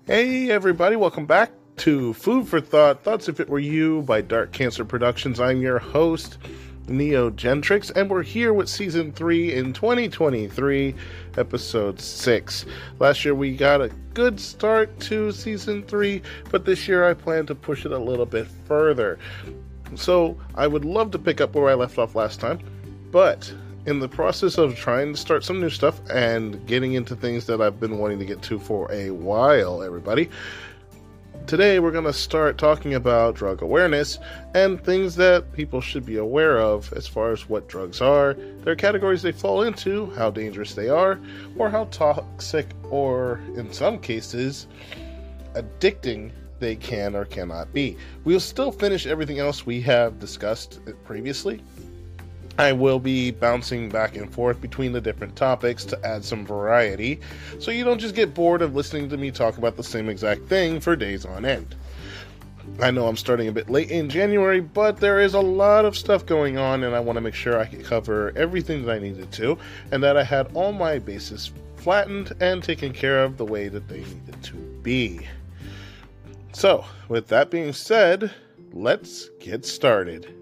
Hey everybody, welcome back to Food for Thought, Thoughts If It Were You by Dark Cancer Productions. I'm your host, Neo Gentrix, and we're here with Season 3 in 2023, Episode 6. Last year we got a good start to Season 3, but this year I plan to push it a little bit further. So I would love to pick up where I left off last time, but in the process of trying to start some new stuff and getting into things that I've been wanting to get to for a while, everybody, today we're going to start talking about drug awareness and things that people should be aware of as far as what drugs are, their categories they fall into, how dangerous they are, or how toxic or, in some cases, addicting they can or cannot be. We'll still finish everything else we have discussed previously. I will be bouncing back and forth between the different topics to add some variety, so you don't just get bored of listening to me talk about the same exact thing for days on end. I know I'm starting a bit late in January, but there is a lot of stuff going on, and I want to make sure I can cover everything that I needed to, and that I had all my bases flattened and taken care of the way that they needed to be. So, with that being said, let's get started.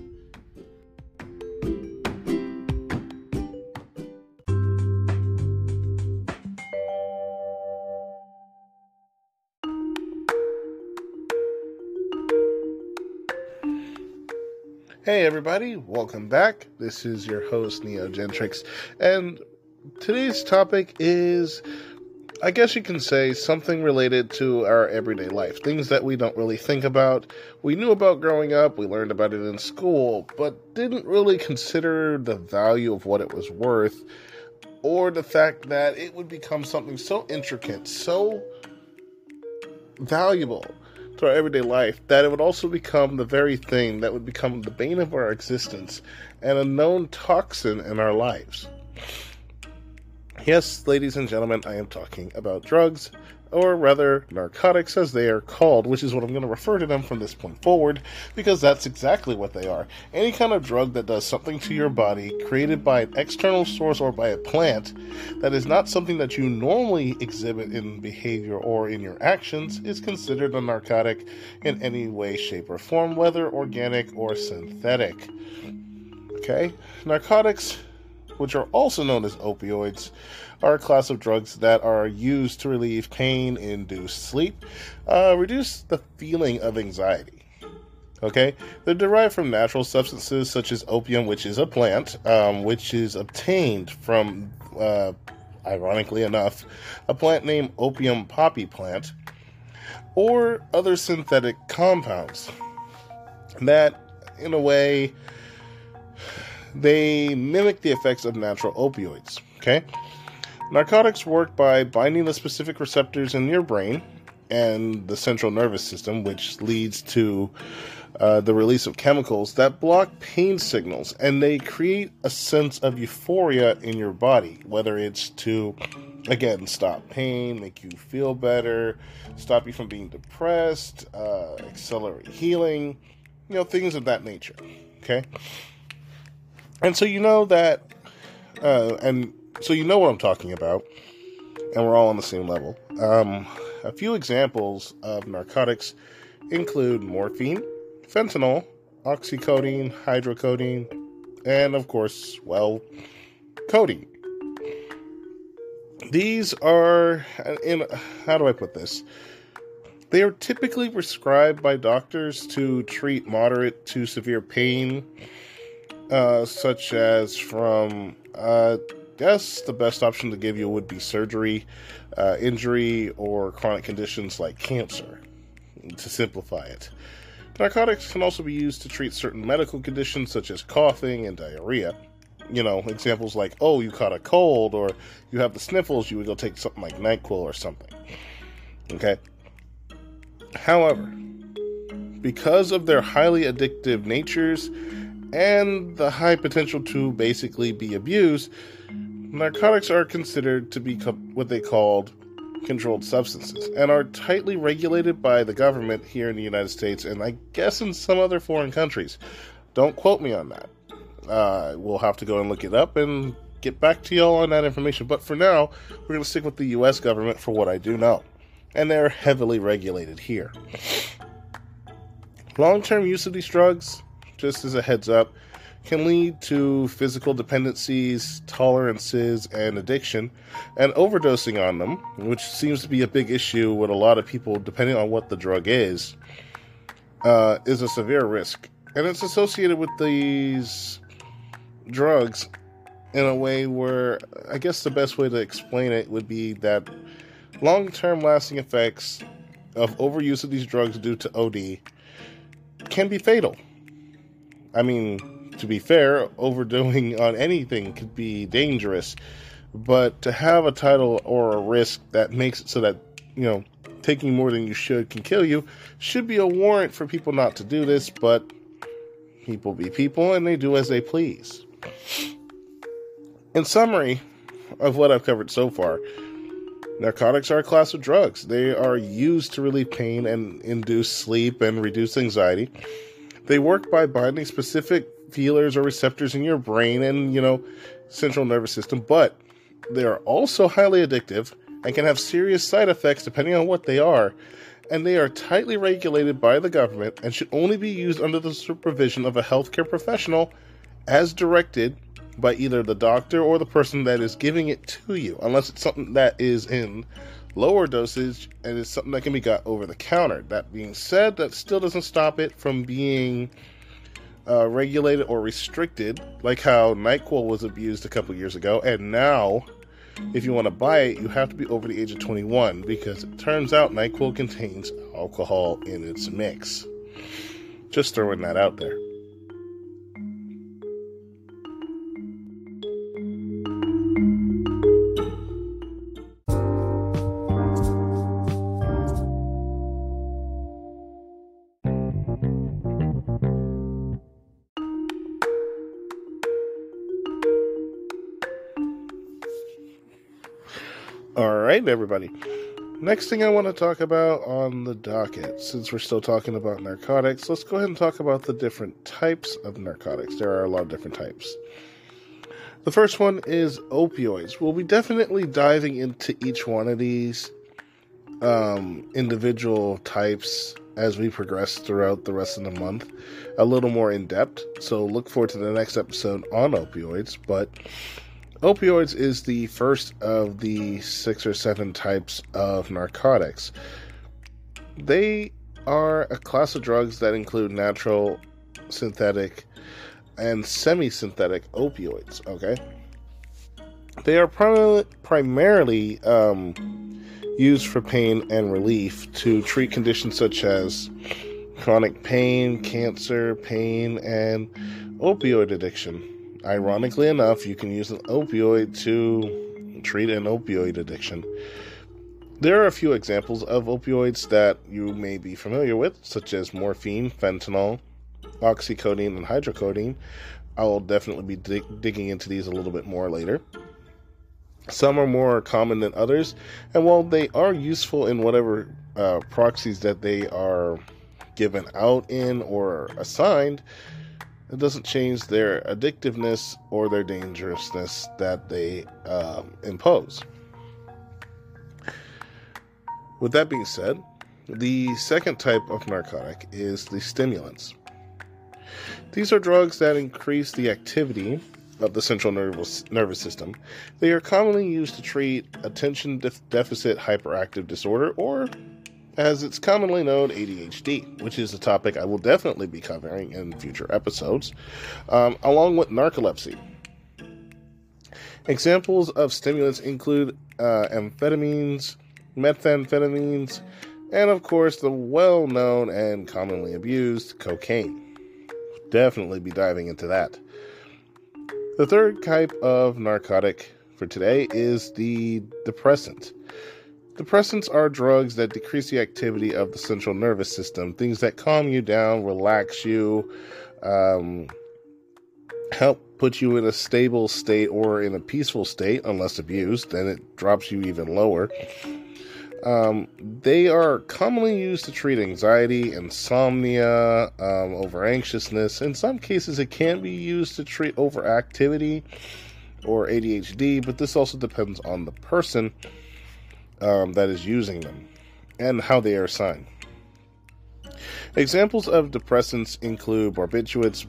Hey everybody, welcome back. This is your host, Neo Gentrix, and today's topic is, I guess you can say, something related to our everyday life. Things that we don't really think about. We knew about growing up, we learned about it in school, but didn't really consider the value of what it was worth, or the fact that it would become something so intricate, so valuable to our everyday life, that it would also become the very thing that would become the bane of our existence and a known toxin in our lives. Yes, ladies and gentlemen, I am talking about drugs, or rather narcotics as they are called, which is what I'm going to refer to them from this point forward, because that's exactly what they are. Any kind of drug that does something to your body, created by an external source or by a plant, that is not something that you normally exhibit in behavior or in your actions, is considered a narcotic in any way, shape, or form, whether organic or synthetic. Okay? Narcotics, which are also known as opioids, are a class of drugs that are used to relieve pain, induce sleep, reduce the feeling of anxiety. Okay? They're derived from natural substances such as opium, which is a plant, which is obtained from, ironically enough, a plant named opium poppy plant, or other synthetic compounds that, in a way, they mimic the effects of natural opioids. Okay? Narcotics work by binding the specific receptors in your brain and the central nervous system, which leads to the release of chemicals that block pain signals, and they create a sense of euphoria in your body, whether it's to, again, stop pain, make you feel better, stop you from being depressed, accelerate healing, things of that nature. Okay? And so you know that, so you know what I'm talking about, and we're all on the same level. A few examples of narcotics include morphine, fentanyl, oxycodone, hydrocodone, and of course, codeine. These are, how do I put this? They are typically prescribed by doctors to treat moderate to severe pain, such as from, guess the best option to give you would be surgery, injury, or chronic conditions like cancer, to simplify it. Narcotics can also be used to treat certain medical conditions such as coughing and diarrhea. Examples like, you caught a cold, or you have the sniffles, you would go take something like NyQuil or something. Okay? However, because of their highly addictive natures and the high potential to basically be abused, narcotics are considered to be what they called controlled substances and are tightly regulated by the government here in the United States and I guess in some other foreign countries. Don't quote me on that. We'll have to go and look it up and get back to y'all on that information. But for now, we're going to stick with the U.S. government for what I do know. and they're heavily regulated here. Long-term use of these drugs, just as a heads up, can lead to physical dependencies, tolerances, and addiction, and overdosing on them, which seems to be a big issue with a lot of people, depending on what the drug is a severe risk. And it's associated with these drugs in a way where, I guess the best way to explain it would be that long-term lasting effects of overuse of these drugs due to OD can be fatal. I mean, to be fair, overdoing on anything could be dangerous, but to have a title or a risk that makes it so that, taking more than you should can kill you should be a warrant for people not to do this, but people be people and they do as they please. In summary of what I've covered so far, narcotics are a class of drugs. They are used to relieve pain and induce sleep and reduce anxiety. They work by binding specific feelers or receptors in your brain and, central nervous system, but they are also highly addictive and can have serious side effects depending on what they are, and they are tightly regulated by the government and should only be used under the supervision of a healthcare professional as directed by either the doctor or the person that is giving it to you, unless it's something that is in lower dosage and is something that can be got over the counter. That being said, that still doesn't stop it from being regulated or restricted, like how NyQuil was abused a couple years ago, and now if you want to buy it, you have to be over the age of 21, because it turns out NyQuil contains alcohol in its mix. Just throwing that out there. Alright, everybody. Next thing I want to talk about on the docket, since we're still talking about narcotics, let's go ahead and talk about the different types of narcotics. There are a lot of different types. The first one is opioids. We'll be definitely diving into each one of these individual types as we progress throughout the rest of the month, a little more in depth. So look forward to the next episode on opioids, but opioids is the first of the 6 or 7 types of narcotics. They are a class of drugs that include natural, synthetic, and semi-synthetic opioids, okay? They are primarily used for pain and relief to treat conditions such as chronic pain, cancer, pain, and opioid addiction. Ironically enough, you can use an opioid to treat an opioid addiction. There are a few examples of opioids that you may be familiar with, such as morphine, fentanyl, oxycodone, and hydrocodone. I will definitely be digging into these a little bit more later. Some are more common than others, and while they are useful in whatever proxies that they are given out in or assigned, it doesn't change their addictiveness or their dangerousness that they impose. With that being said, the second type of narcotic is the stimulants. These are drugs that increase the activity of the central nervous system. They are commonly used to treat attention deficit hyperactive disorder, or as it's commonly known, ADHD, which is a topic I will definitely be covering in future episodes, along with narcolepsy. Examples of stimulants include amphetamines, methamphetamines, and of course the well-known and commonly abused cocaine. Definitely be diving into that. The third type of narcotic for today is the depressant. Depressants are drugs that decrease the activity of the central nervous system, things that calm you down, relax you, help put you in a stable state or in a peaceful state, unless abused, then it drops you even lower. They are commonly used to treat anxiety, insomnia, over-anxiousness. In some cases, it can be used to treat overactivity or ADHD, but this also depends on the person that is using them. and how they are assigned. Examples of depressants include barbiturates,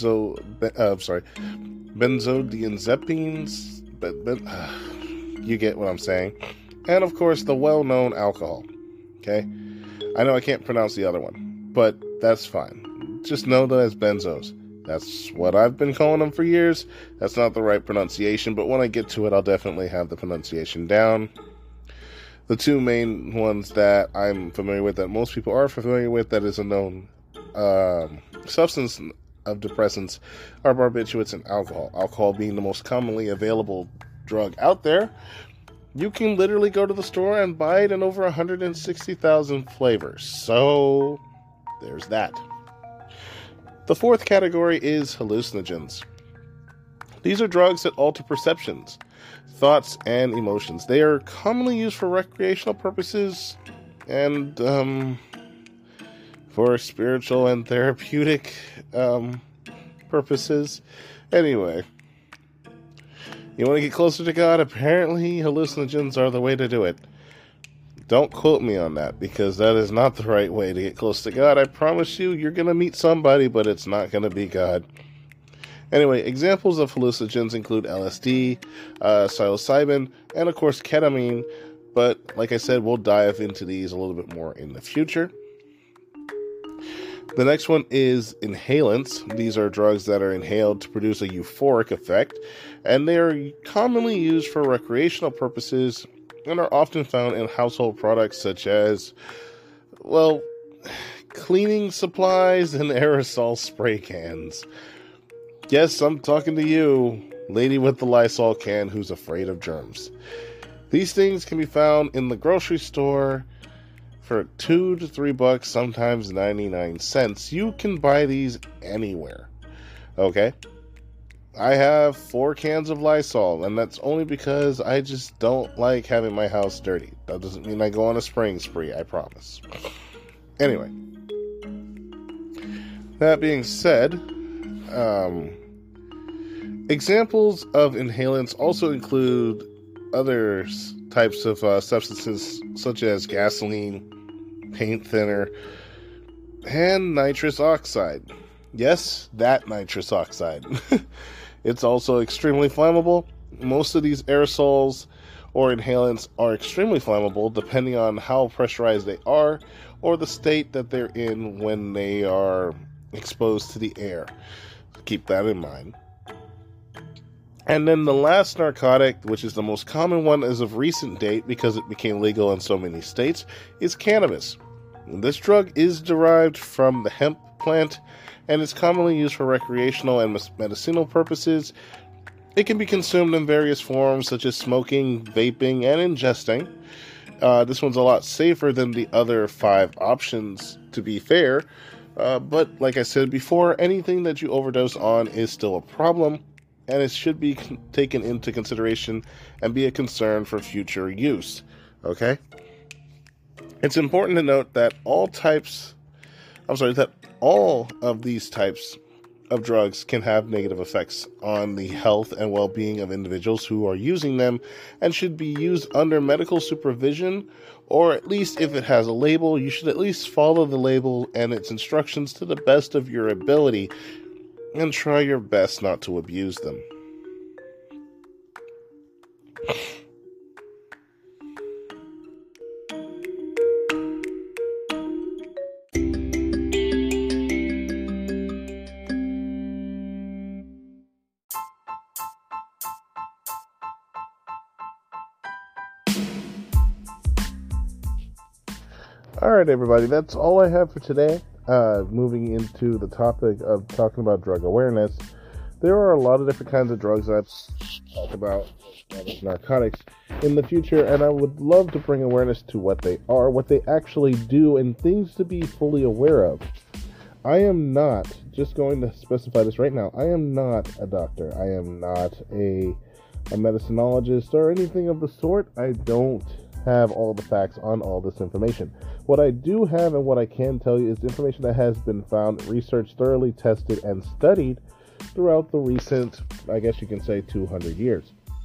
benzodiazepines, you get what I'm saying, and of course the well-known alcohol. Okay, I know I can't pronounce the other one, but that's fine. Just know them as benzos. That's what I've been calling them for years. That's not the right pronunciation, but when I get to it, I'll definitely have the pronunciation down. The two main ones that I'm familiar with, that most people are familiar with, that is a known substance of depressants, are barbiturates and alcohol. Alcohol being the most commonly available drug out there. You can literally go to the store and buy it in over 160,000 flavors. So, there's that. The fourth category is hallucinogens. These are drugs that alter perceptions, thoughts, and emotions. They are commonly used for recreational purposes and for spiritual and therapeutic purposes. Anyway, you want to get closer to God? Apparently, hallucinogens are the way to do it. Don't quote me on that, because that is not the right way to get close to God. I promise you, you're going to meet somebody, but it's not going to be God. Anyway, examples of hallucinogens include LSD, psilocybin, and of course ketamine. But like I said, we'll dive into these a little bit more in the future. The next one is inhalants. These are drugs that are inhaled to produce a euphoric effect, and they are commonly used for recreational purposes and are often found in household products such as, well, cleaning supplies and aerosol spray cans. Yes, I'm talking to you, lady with the Lysol can who's afraid of germs. These things can be found in the grocery store for $2 to $3, sometimes 99 cents. You can buy these anywhere. Okay? I have 4 cans of Lysol, and that's only because I just don't like having my house dirty. That doesn't mean I go on a spraying spree, I promise. Anyway, that being said, examples of inhalants also include other types of substances such as gasoline, paint thinner, and nitrous oxide. Yes, that nitrous oxide. It's also extremely flammable. Most of these aerosols or inhalants are extremely flammable depending on how pressurized they are or the state that they're in when they are exposed to the air. Keep that in mind. And then the last narcotic, which is the most common one as of recent date because it became legal in so many states, is cannabis. This drug is derived from the hemp plant and is commonly used for recreational and medicinal purposes. It can be consumed in various forms such as smoking, vaping, and ingesting. This one's a lot safer than the other 5 options, to be fair. But like I said before, anything that you overdose on is still a problem, and it should be taken into consideration and be a concern for future use. Okay? It's important to note that all of these types of drugs can have negative effects on the health and well-being of individuals who are using them and should be used under medical supervision, or at least if it has a label, you should at least follow the label and its instructions to the best of your ability and try your best not to abuse them. Alright everybody, that's all I have for today. Moving into the topic of talking about drug awareness, there are a lot of different kinds of drugs that I've talked about, narcotics, in the future, and I would love to bring awareness to what they are, what they actually do, and things to be fully aware of. I am not, just going to specify this right now, I am not a doctor. I am not a medicinologist or anything of the sort. I don't have all the facts on all this information. What I do have and what I can tell you is information that has been found, researched, thoroughly tested, and studied throughout the recent, I guess you can say, 200 years.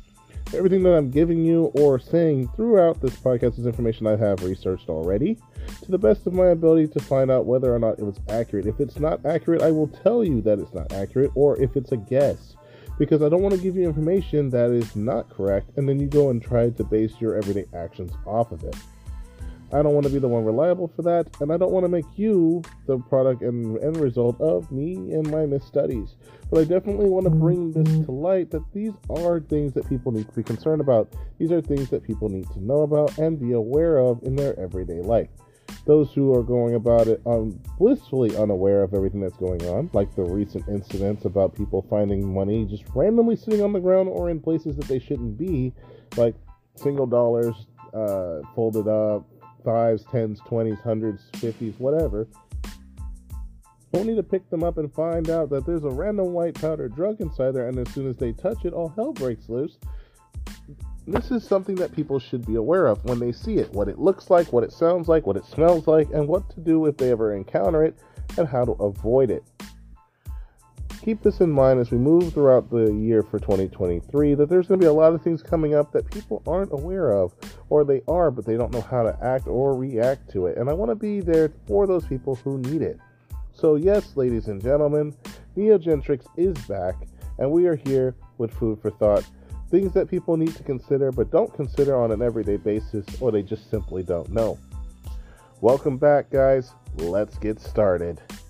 Everything that I'm giving you or saying throughout this podcast is information I have researched already to the best of my ability to find out whether or not it was accurate. If it's not accurate, I will tell you that it's not accurate, or if it's a guess, because I don't want to give you information that is not correct and then you go and try to base your everyday actions off of it. I don't want to be the one reliable for that, and I don't want to make you the product and end result of me and my misstudies. But I definitely want to bring this to light that these are things that people need to be concerned about. These are things that people need to know about and be aware of in their everyday life. Those who are going about it blissfully unaware of everything that's going on, like the recent incidents about people finding money just randomly sitting on the ground or in places that they shouldn't be, like single dollars folded up, 5s, 10s, 20s, 100s, 50s, whatever. Only to pick them up and find out that there's a random white powder drug inside there, and as soon as they touch it, all hell breaks loose. This is something that people should be aware of when they see it, what it looks like, what it sounds like, what it smells like, and what to do if they ever encounter it, and how to avoid it. Keep this in mind as we move throughout the year for 2023, that there's going to be a lot of things coming up that people aren't aware of, or they are, but they don't know how to act or react to it. And I want to be there for those people who need it. So yes, ladies and gentlemen, Neogentrix is back, and we are here with Food for Thought. Things that people need to consider, but don't consider on an everyday basis, or they just simply don't know. Welcome back, guys. Let's get started.